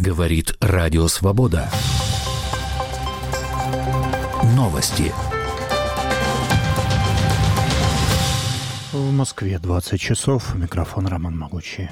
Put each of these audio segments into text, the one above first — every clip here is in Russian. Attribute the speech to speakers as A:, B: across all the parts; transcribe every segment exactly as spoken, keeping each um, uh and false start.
A: Говорит Радио Свобода. Новости.
B: В Москве двадцать часов. Микрофон Роман Могучий.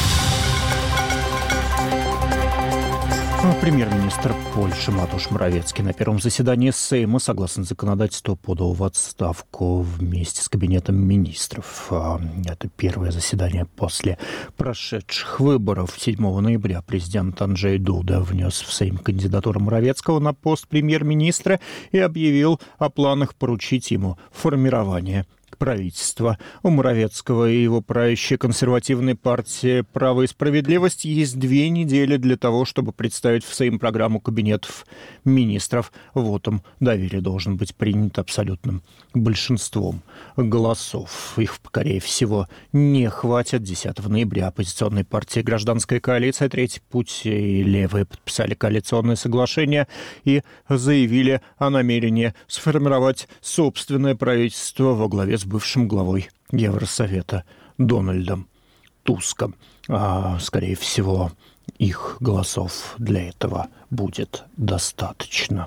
B: Премьер-министр Польши Матуш Моравецкий на первом заседании Сейма, согласно законодательству, подал в отставку вместе с кабинетом министров. Это первое заседание после прошедших выборов. седьмого ноября президент Анджей Дуда внес в Сейм кандидатуру Моравецкого на пост премьер-министра и объявил о планах поручить ему формирование правительства. У Моравецкого и его правящей консервативной партии «Право и справедливость» есть две недели для того, чтобы представить в Сейм программу кабинетов министров. Вотом доверия должен быть принят абсолютным большинством голосов. Их, скорее всего, не хватит. десятого ноября оппозиционные партии «Гражданская коалиция», «Третий путь» и «Левые» подписали коалиционное соглашение и заявили о намерении сформировать собственное правительство во главе с бывшим главой Евросовета Дональдом Туском. А, скорее всего, их голосов для этого будет достаточно.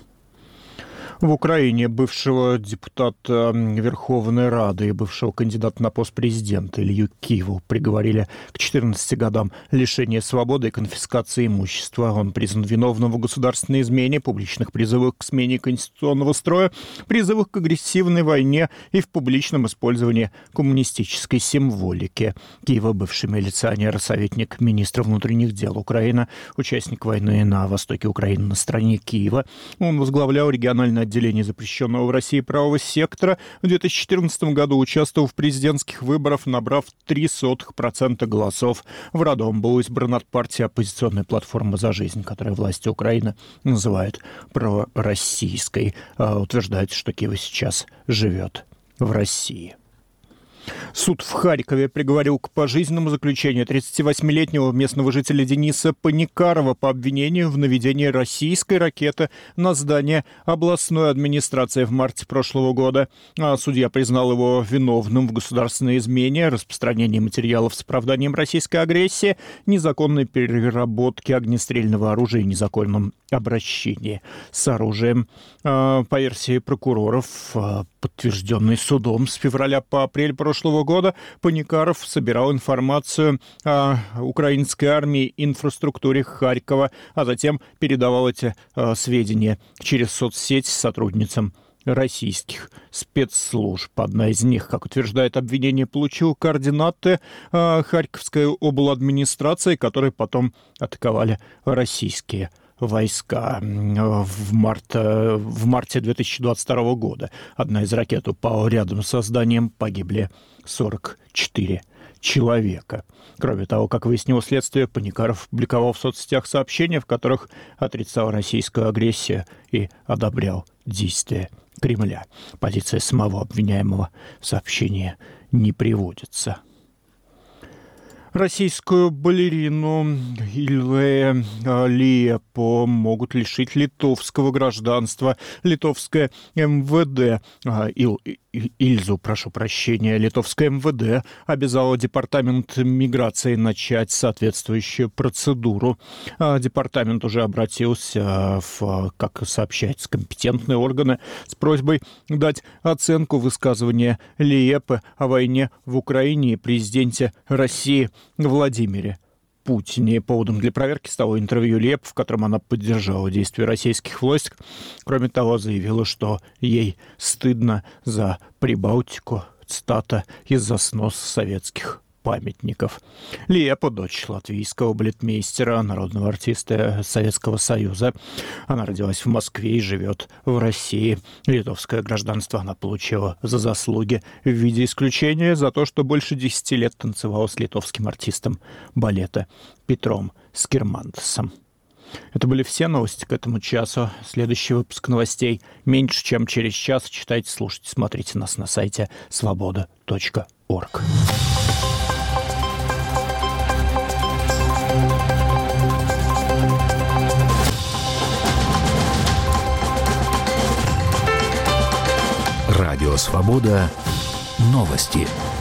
B: В Украине бывшего депутата Верховной Рады и бывшего кандидата на пост президента Илью Киву приговорили к четырнадцати годам лишения свободы и конфискации имущества. Он признан виновным в государственной измене, публичных призывах к смене конституционного строя, призывах к агрессивной войне и в публичном использовании коммунистической символики. Кива, бывший милиционер, советник министра внутренних дел Украины, участник войны на востоке Украины на стороне Киева. Он возглавлял региональное отделение запрещенного в России правого сектора. В две тысячи четырнадцатом году участвовал в президентских выборах, набрав три сотых процента голосов. В Раду он был избран от партии «Оппозиционная платформа за жизнь», которая власти Украины называют пророссийской. Утверждает, что Кива сейчас живет в России. Суд в Харькове приговорил к пожизненному заключению тридцативосьмилетнего местного жителя Дениса Паникарова по обвинению в наведении российской ракеты на здание областной администрации в марте прошлого года. А судья признал его виновным в государственной измене, распространении материалов с оправданием российской агрессии, незаконной переработке огнестрельного оружия и незаконном обращении с оружием. По версии прокуроров, подтвержденной судом с февраля по апрель прошлого года, Паникаров собирал информацию о украинской армии и инфраструктуре Харькова, а затем передавал эти сведения через соцсеть сотрудницам российских спецслужб. Одна из них, как утверждает обвинение, получила координаты э, Харьковской обладминистрации, которые потом атаковали российские войска в, марте, в марте две тысячи двадцать второго года. Одна из ракет упала рядом со зданием, погибли сорок четыре человека. Кроме того, как выяснило следствие, Паникаров публиковал в соцсетях сообщения, в которых отрицал российскую агрессию и одобрял действия Кремля. Позиция самого обвиняемого в сообщении не приводится. Российскую балерину Ильве Лиепо могут лишить литовского гражданства. Литовское МВД, а, Ил, Ильзу, прошу прощения, литовское МВД обязало департамент миграции начать соответствующую процедуру. А, департамент уже обратился, в, как сообщается, компетентные органы с просьбой дать оценку высказывания Лиепы о войне в Украине и президенте России Владимире Путине. Поводом для проверки стало интервью Лиепы, в котором она поддержала действия российских властей. Кроме того, заявила, что ей стыдно за Прибалтику, цитата, из-за сноса советских памятников. Лиепа, дочь латвийского балетмейстера, народного артиста Советского Союза. Она родилась в Москве и живет в России. Литовское гражданство она получила за заслуги в виде исключения за то, что больше десяти лет танцевала с литовским артистом балета Петром Скирмантесом. Это были все новости к этому часу. Следующий выпуск новостей меньше, чем через час. Читайте, слушайте, смотрите нас на сайте свобода точка орг.
A: Радио «Свобода». Новости.